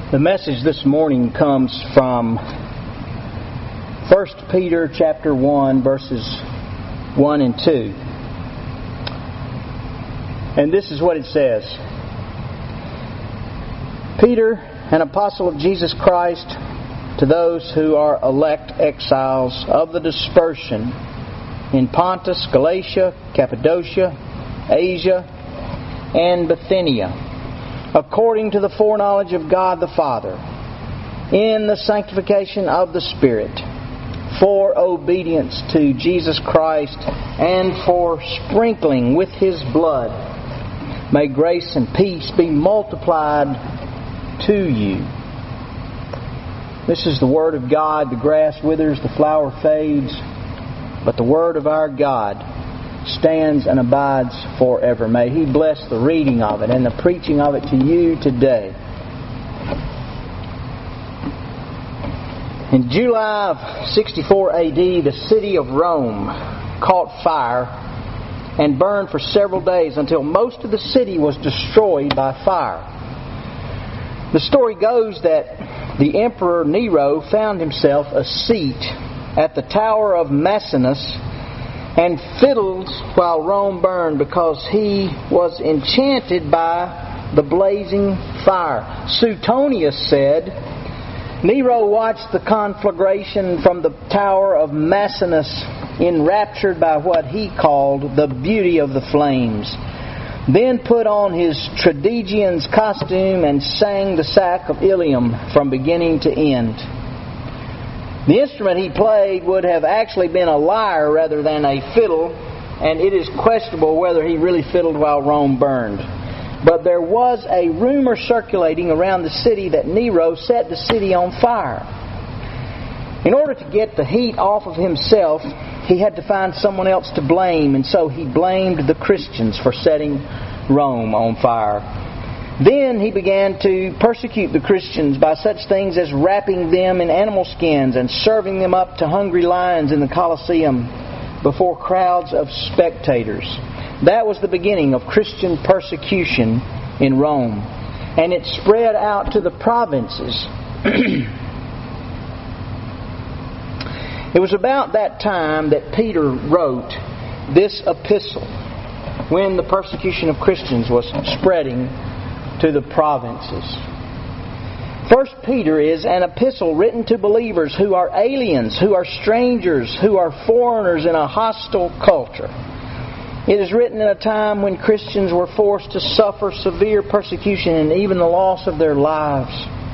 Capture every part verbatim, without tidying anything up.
The message this morning comes from First Peter chapter one, verses one and two. And this is what it says. Peter, an apostle of Jesus Christ, to those who are elect exiles of the dispersion in Pontus, Galatia, Cappadocia, Asia, and Bithynia, according to the foreknowledge of God the Father, in the sanctification of the Spirit, for obedience to Jesus Christ, and for sprinkling with His blood, may grace and peace be multiplied to you. This is the Word of God. The grass withers, the flower fades, but the Word of our God stands and abides forever. May He bless the reading of it and the preaching of it to you today. In July of sixty-four A D, the city of Rome caught fire and burned for several days until most of the city was destroyed by fire. The story goes that the Emperor Nero found himself a seat at the Tower of Maecenas and fiddled while Rome burned because he was enchanted by the blazing fire. Suetonius said, Nero watched the conflagration from the Tower of Maecenas, enraptured by what he called the beauty of the flames, then put on his tragedian's costume and sang the sack of Ilium from beginning to end. The instrument he played would have actually been a lyre rather than a fiddle, and it is questionable whether he really fiddled while Rome burned. But there was a rumor circulating around the city that Nero set the city on fire. In order to get the heat off of himself, he had to find someone else to blame, and so he blamed the Christians for setting Rome on fire. Then he began to persecute the Christians by such things as wrapping them in animal skins and serving them up to hungry lions in the Colosseum before crowds of spectators. That was the beginning of Christian persecution in Rome, and it spread out to the provinces. It was about that time that Peter wrote this epistle, when the persecution of Christians was spreading to the provinces. First Peter is an epistle written to believers who are aliens, who are strangers, who are foreigners in a hostile culture. It is written in a time when Christians were forced to suffer severe persecution and even the loss of their lives.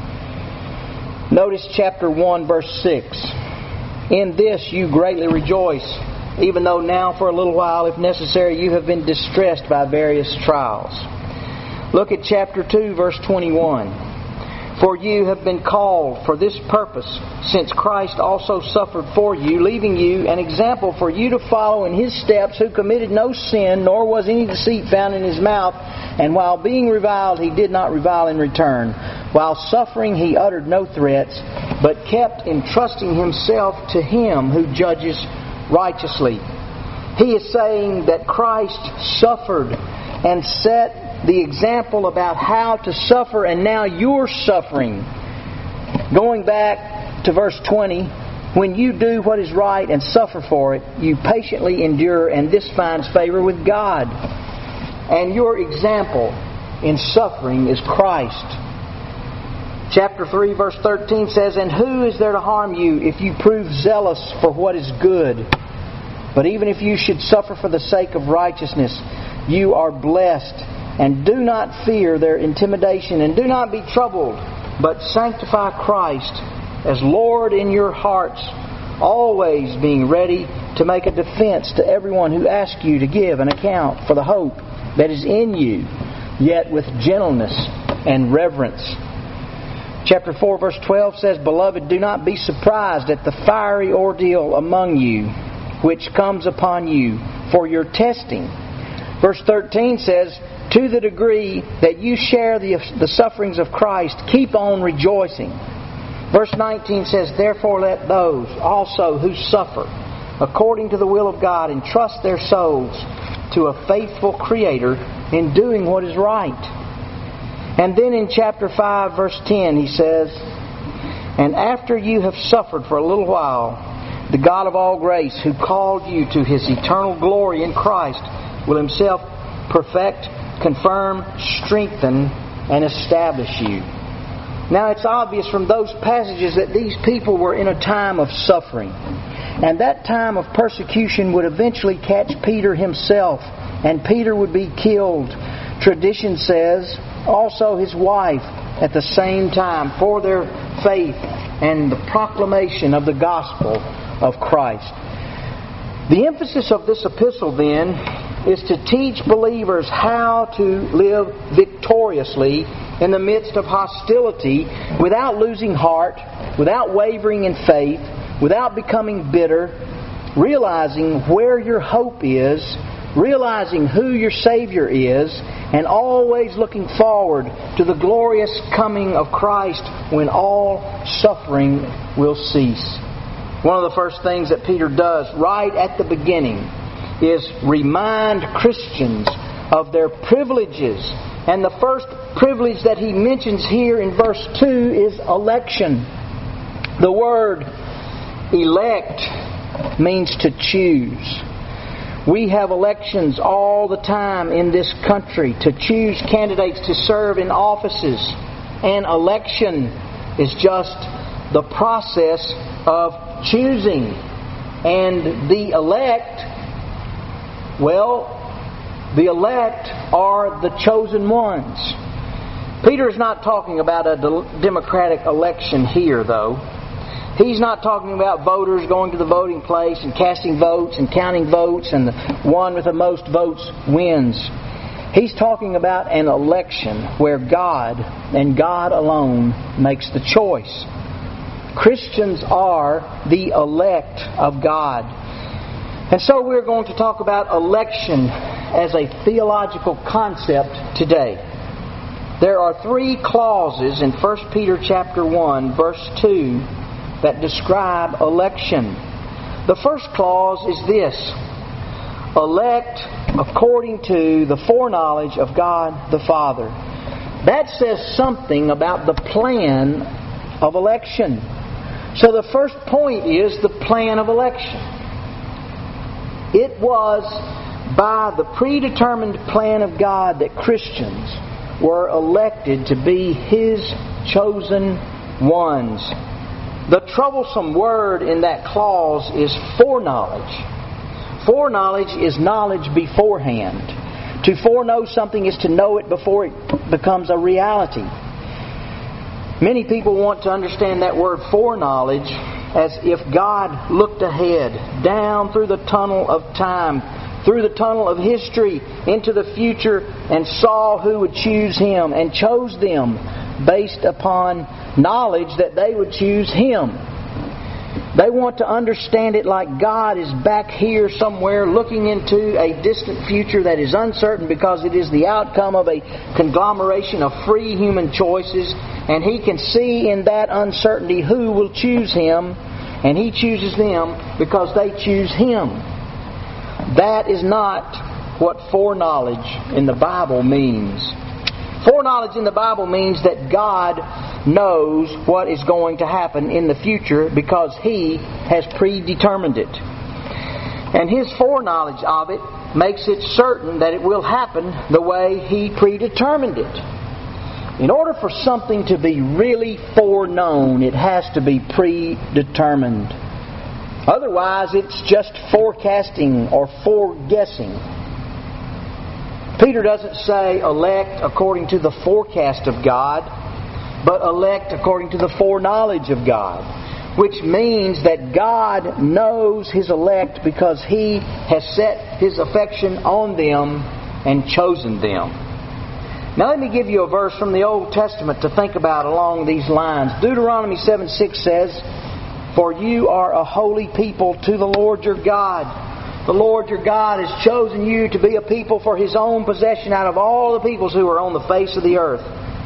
Notice chapter one, verse six. In this you greatly rejoice, even though now for a little while, if necessary, you have been distressed by various trials. Look at chapter two, verse twenty-one. For you have been called for this purpose, since Christ also suffered for you, leaving you an example for you to follow in His steps, who committed no sin, nor was any deceit found in His mouth. And while being reviled, He did not revile in return. While suffering, He uttered no threats, but kept entrusting Himself to Him who judges righteously. He is saying that Christ suffered and set the example about how to suffer, and now you're suffering. Going back to verse twenty, when you do what is right and suffer for it, you patiently endure, and this finds favor with God. And your example in suffering is Christ. Chapter three, verse thirteen says, And who is there to harm you if you prove zealous for what is good? But even if you should suffer for the sake of righteousness, you are blessed. And do not fear their intimidation, and do not be troubled, but sanctify Christ as Lord in your hearts, always being ready to make a defense to everyone who asks you to give an account for the hope that is in you, yet with gentleness and reverence. Chapter four, verse twelve says, Beloved, do not be surprised at the fiery ordeal among you, which comes upon you for your testing. Verse thirteen says, To the degree that you share the, the sufferings of Christ, keep on rejoicing. Verse nineteen says, Therefore let those also who suffer according to the will of God entrust their souls to a faithful Creator in doing what is right. And then in chapter five, verse ten, he says, "And after you have suffered for a little while, the God of all grace, who called you to His eternal glory in Christ, will Himself perfect, confirm, strengthen, and establish you." Now it's obvious from those passages that these people were in a time of suffering. And that time of persecution would eventually catch Peter himself, and Peter would be killed. Tradition says also his wife at the same time for their faith and the proclamation of the gospel of Christ. The emphasis of this epistle then is to teach believers how to live victoriously in the midst of hostility without losing heart, without wavering in faith, without becoming bitter, realizing where your hope is, realizing who your Savior is, and always looking forward to the glorious coming of Christ when all suffering will cease. One of the first things that Peter does right at the beginning is remind Christians of their privileges. And the first privilege that he mentions here in verse two is election. The word elect means to choose. We have elections all the time in this country to choose candidates to serve in offices. And election is just the process of choosing. And the elect, well, the elect are the chosen ones. Peter is not talking about a democratic election here, though. He's not talking about voters going to the voting place and casting votes and counting votes and the one with the most votes wins. He's talking about an election where God and God alone makes the choice. Christians are the elect of God. And so we're going to talk about election as a theological concept today. There are three clauses in First Peter chapter one, verse two, that describe election. The first clause is this: elect according to the foreknowledge of God the Father. That says something about the plan of election. So the first point is the plan of election. It was by the predetermined plan of God that Christians were elected to be His chosen ones. The troublesome word in that clause is foreknowledge. Foreknowledge is knowledge beforehand. To foreknow something is to know it before it becomes a reality. Many people want to understand that word foreknowledge as if God looked ahead, down through the tunnel of time, through the tunnel of history, into the future, and saw who would choose Him, and chose them based upon knowledge that they would choose Him. They want to understand it like God is back here somewhere looking into a distant future that is uncertain because it is the outcome of a conglomeration of free human choices, and He can see in that uncertainty who will choose Him, and He chooses them because they choose Him. That is not what foreknowledge in the Bible means. Foreknowledge in the Bible means that God knows what is going to happen in the future because He has predetermined it. And His foreknowledge of it makes it certain that it will happen the way He predetermined it. In order for something to be really foreknown, it has to be predetermined. Otherwise, it's just forecasting or foreguessing. Peter doesn't say elect according to the forecast of God, but elect according to the foreknowledge of God, which means that God knows His elect because He has set His affection on them and chosen them. Now let me give you a verse from the Old Testament to think about along these lines. Deuteronomy seven six says, "For you are a holy people to the Lord your God. The Lord your God has chosen you to be a people for His own possession out of all the peoples who are on the face of the earth."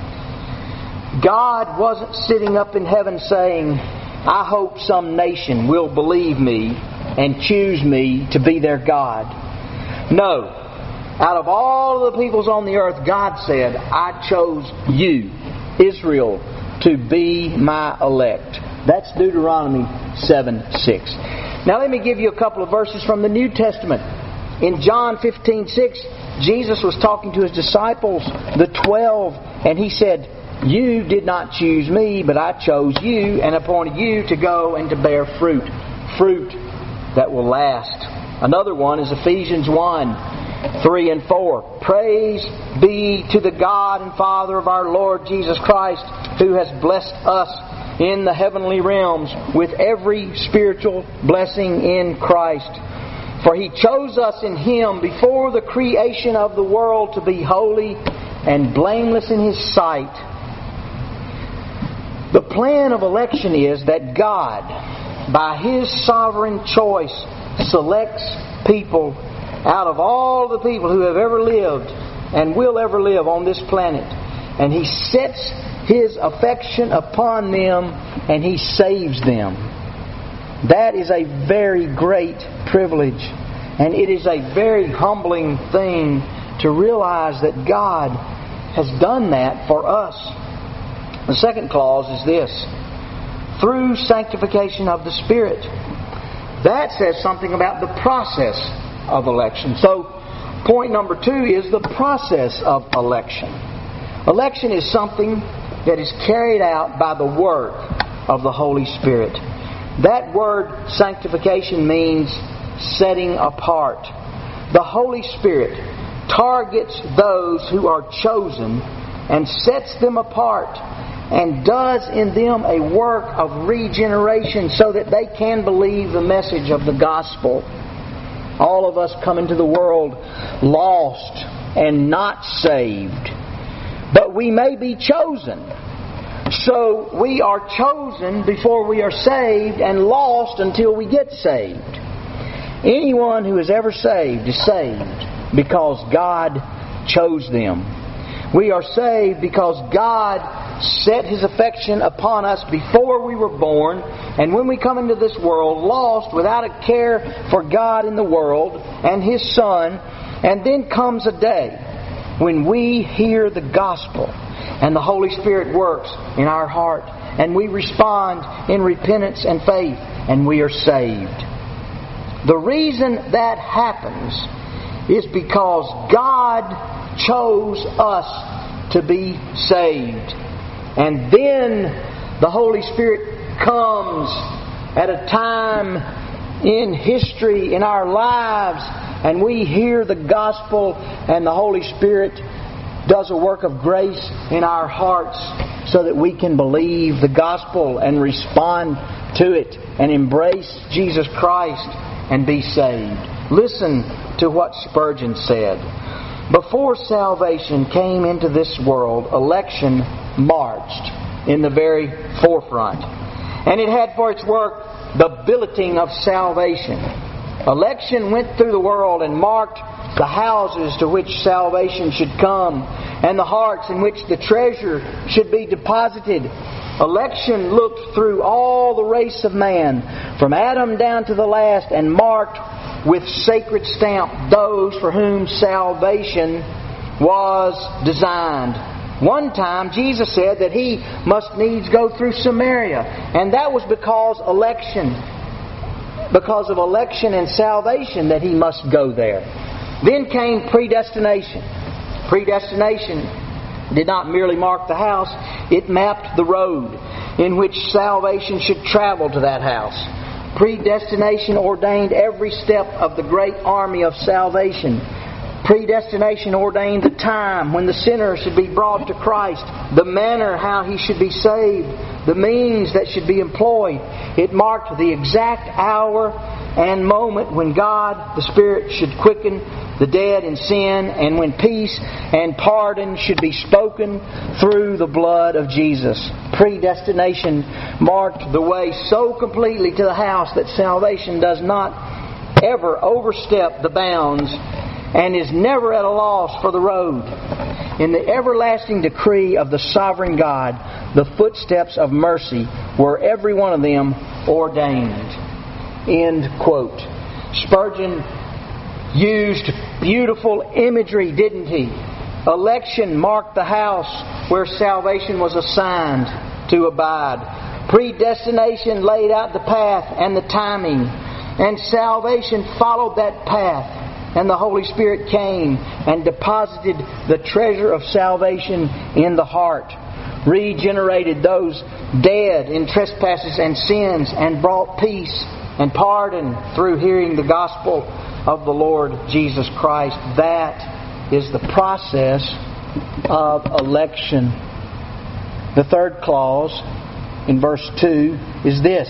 God wasn't sitting up in heaven saying, "I hope some nation will believe me and choose me to be their God." No. Out of all of the peoples on the earth, God said, I chose you, Israel, to be my elect. That's Deuteronomy seven six. Now let me give you a couple of verses from the New Testament. In John fifteen six, Jesus was talking to His disciples, the twelve, and He said, you did not choose me, but I chose you and appointed you to go and to bear fruit. Fruit that will last. Another one is Ephesians one three and four. Praise be to the God and Father of our Lord Jesus Christ, who has blessed us in the heavenly realms with every spiritual blessing in Christ. For He chose us in Him before the creation of the world to be holy and blameless in His sight. The plan of election is that God, by His sovereign choice, selects people out of all the people who have ever lived and will ever live on this planet. And He sets His affection upon them and He saves them. That is a very great privilege. And it is a very humbling thing to realize that God has done that for us. The second clause is this: through sanctification of the Spirit. That says something about the process of election. So, point number two is the process of election. Election is something that is carried out by the work of the Holy Spirit. That word sanctification means setting apart. The Holy Spirit targets those who are chosen and sets them apart and does in them a work of regeneration so that they can believe the message of the gospel. All of us come into the world lost and not saved. But we may be chosen. So we are chosen before we are saved and lost until we get saved. Anyone who is ever saved is saved because God chose them. We are saved because God set His affection upon us before we were born, and when we come into this world lost, without a care for God in the world and His Son, and then comes a day when we hear the gospel and the Holy Spirit works in our heart and we respond in repentance and faith and we are saved. The reason that happens is because God chose us to be saved. And then the Holy Spirit comes at a time in history, in our lives, and we hear the gospel and the Holy Spirit does a work of grace in our hearts so that we can believe the gospel and respond to it and embrace Jesus Christ and be saved. Listen to what Spurgeon said. Before salvation came into this world, election marched in the very forefront. And it had for its work the billeting of salvation. Election went through the world and marked the houses to which salvation should come and the hearts in which the treasure should be deposited. Election looked through all the race of man, from Adam down to the last, and marked with sacred stamp those for whom salvation was designed. One time Jesus said that He must needs go through Samaria, and that was because election, because of election and salvation that He must go there. Then came predestination. Predestination did not merely mark the house, it mapped the road in which salvation should travel to that house. Predestination ordained every step of the great army of salvation. Predestination ordained the time when the sinner should be brought to Christ, the manner how he should be saved, the means that should be employed. It marked the exact hour and moment when God, the Spirit, should quicken the dead in sin, and when peace and pardon should be spoken through the blood of Jesus. Predestination marked the way so completely to the house that salvation does not ever overstep the bounds and is never at a loss for the road. In the everlasting decree of the sovereign God, the footsteps of mercy were every one of them ordained. End quote. Spurgeon used beautiful imagery, didn't he? Election marked the house where salvation was assigned to abide. Predestination laid out the path and the timing. And salvation followed that path. And the Holy Spirit came and deposited the treasure of salvation in the heart. Regenerated those dead in trespasses and sins and brought peace and pardon through hearing the gospel of the Lord Jesus Christ. That is the process of election. The third clause in verse two is this: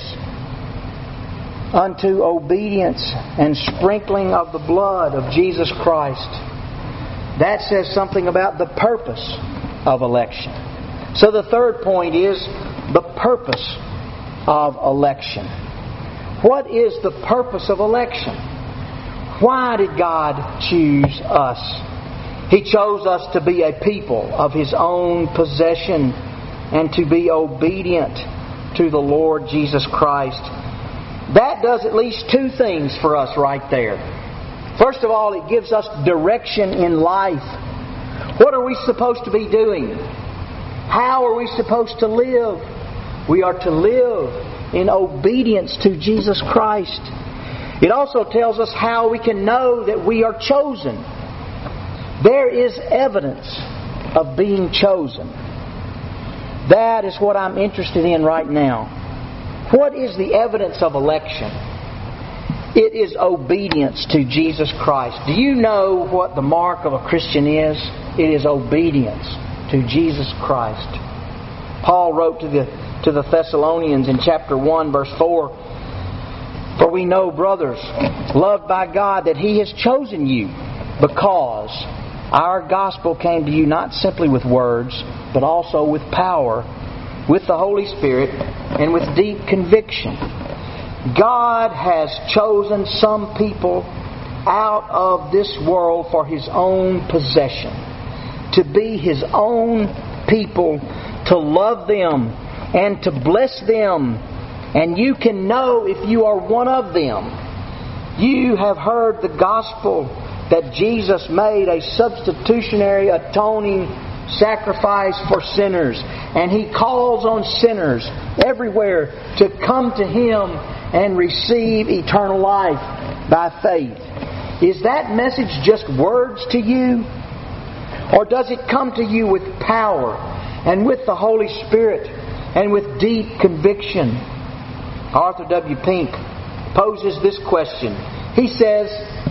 unto obedience and sprinkling of the blood of Jesus Christ. That says something about the purpose of election. So the third point is the purpose of election. What is the purpose of election? Why did God choose us? He chose us to be a people of His own possession and to be obedient to the Lord Jesus Christ. That does at least two things for us right there. First of all, it gives us direction in life. What are we supposed to be doing? How are we supposed to live? We are to live in obedience to Jesus Christ. It also tells us how we can know that we are chosen. There is evidence of being chosen. That is what I'm interested in right now. What is the evidence of election? It is obedience to Jesus Christ. Do you know what the mark of a Christian is? It is obedience to Jesus Christ. Paul wrote to the to the Thessalonians in chapter one, verse four, "For we know, brothers, loved by God, that He has chosen you, because our gospel came to you not simply with words, but also with power, with the Holy Spirit, and with deep conviction." God has chosen some people out of this world for His own possession, to be His own people, to love them and to bless them. And you can know if you are one of them. You have heard the gospel that Jesus made a substitutionary atoning sacrifice for sinners, and He calls on sinners everywhere to come to Him and receive eternal life by faith. Is that message just words to you? Or does it come to you with power and with the Holy Spirit and with deep conviction? Arthur W. Pink poses this question. He says,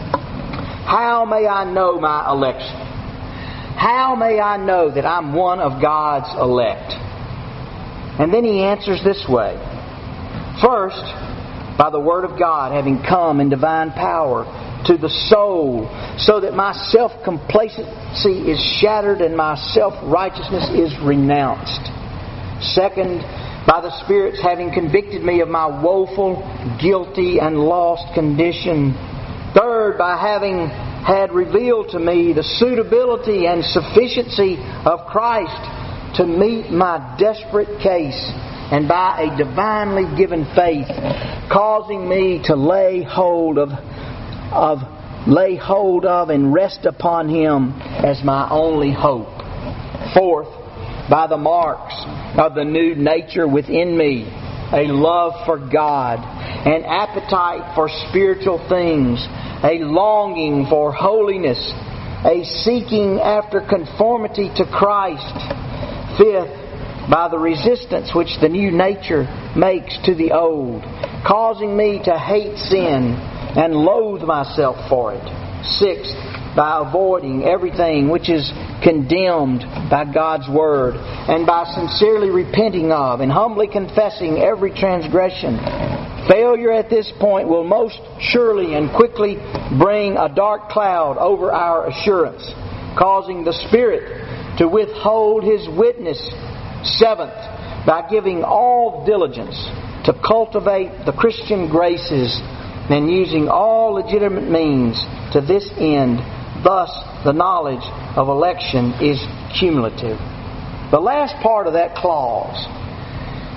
"How may I know my election? How may I know that I'm one of God's elect?" And then he answers this way. First, by the Word of God having come in divine power to the soul, so that my self-complacency is shattered and my self-righteousness is renounced. Second, by the Spirit's having convicted me of my woeful, guilty, and lost condition. Third, by having had revealed to me the suitability and sufficiency of Christ to meet my desperate case, and by a divinely given faith, causing me to lay hold of, of lay hold of and rest upon Him as my only hope. Fourth, by the marks of the new nature within me, a love for God, an appetite for spiritual things, a longing for holiness, a seeking after conformity to Christ. Fifth, by the resistance which the new nature makes to the old, causing me to hate sin and loathe myself for it. Sixth, by avoiding everything which is condemned by God's Word, and by sincerely repenting of and humbly confessing every transgression. Failure at this point will most surely and quickly bring a dark cloud over our assurance, causing the Spirit to withhold His witness. Seventh, by giving all diligence to cultivate the Christian graces and using all legitimate means to this end. Thus, the knowledge of election is cumulative. The last part of that clause,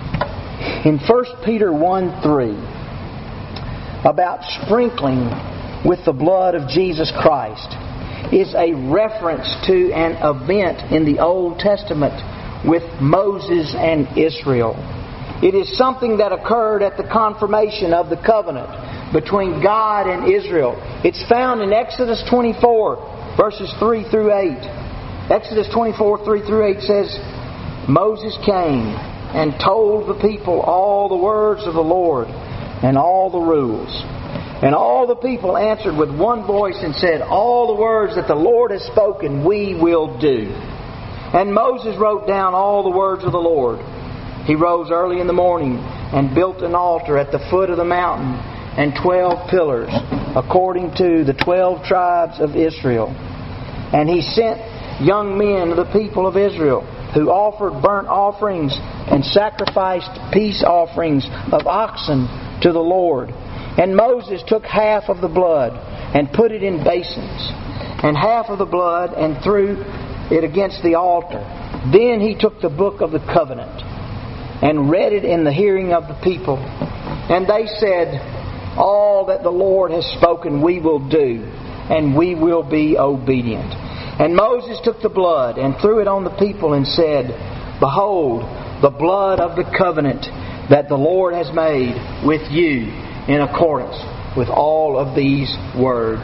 in First Peter one three, about sprinkling with the blood of Jesus Christ is a reference to an event in the Old Testament with Moses and Israel. It is something that occurred at the confirmation of the covenant between God and Israel. It's found in Exodus twenty-four, verses three through eight. Exodus twenty-four, three through eight says, Moses came and told the people all the words of the Lord and all the rules. And all the people answered with one voice and said, all the words that the Lord has spoken we will do. And Moses wrote down all the words of the Lord. He rose early in the morning and built an altar at the foot of the mountain and twelve pillars, according to the twelve tribes of Israel. And he sent young men of the people of Israel, who offered burnt offerings and sacrificed peace offerings of oxen to the Lord. And Moses took half of the blood and put it in basins, and half of the blood and threw it against the altar. Then he took the book of the covenant and read it in the hearing of the people. And they said, all that the Lord has spoken we will do, and we will be obedient. And Moses took the blood and threw it on the people and said, behold, the blood of the covenant that the Lord has made with you in accordance with all of these words.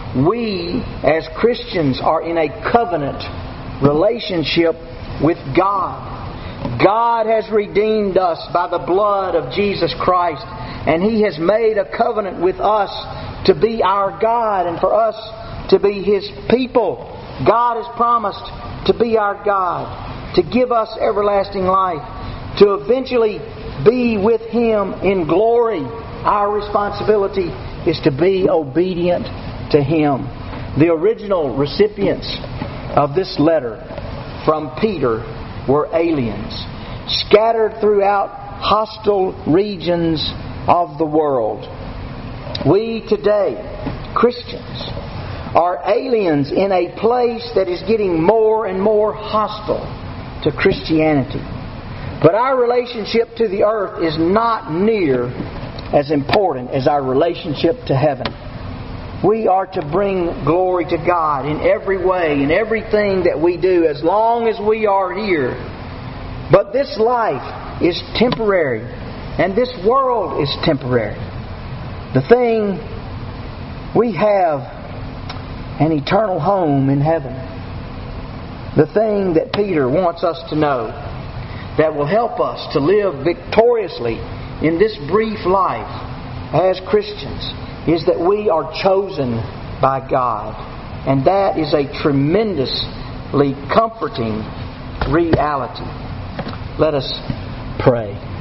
We, as Christians, are in a covenant relationship with God. God has redeemed us by the blood of Jesus Christ, and He has made a covenant with us to be our God and for us to be His people. God has promised to be our God, to give us everlasting life, to eventually be with Him in glory. Our responsibility is to be obedient to Him. The original recipients of this letter from Peter were aliens, scattered throughout hostile regions of the world. We today, Christians, are aliens in a place that is getting more and more hostile to Christianity. But our relationship to the earth is not near as important as our relationship to heaven. We are to bring glory to God in every way, in everything that we do, as long as we are here. But this life is temporary, and this world is temporary. The thing we have an eternal home in heaven. The thing that Peter wants us to know that will help us to live victoriously in this brief life as Christians is that we are chosen by God. And that is a tremendously comforting reality. Let us pray.